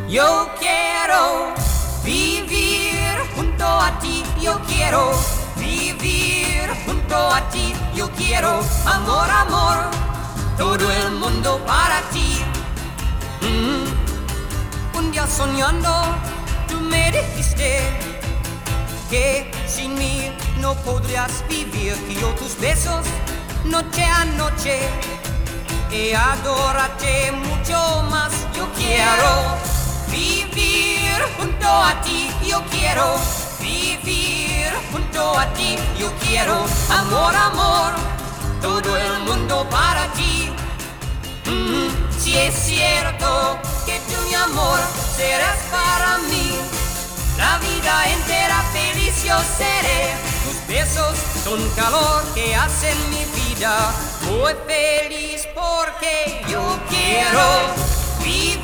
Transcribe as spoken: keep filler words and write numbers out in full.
Yo quiero vivir junto a ti, yo quiero vivir junto a ti, yo quiero amor, amor, todo el mundo para ti. Mm. Un día soñando, tú me dijiste que sin mí no podrías vivir, que yo tus besos noche a noche y adorarte mucho más. Yo quiero vivir junto a ti, yo quiero vivir junto a ti, yo quiero amor, amor, todo el mundo para ti. Mm, si es cierto que tú, mi amor, serás para mí, la vida entera feliz yo seré. Tus besos son calor que hacen mi vida muy feliz, porque yo quiero vivir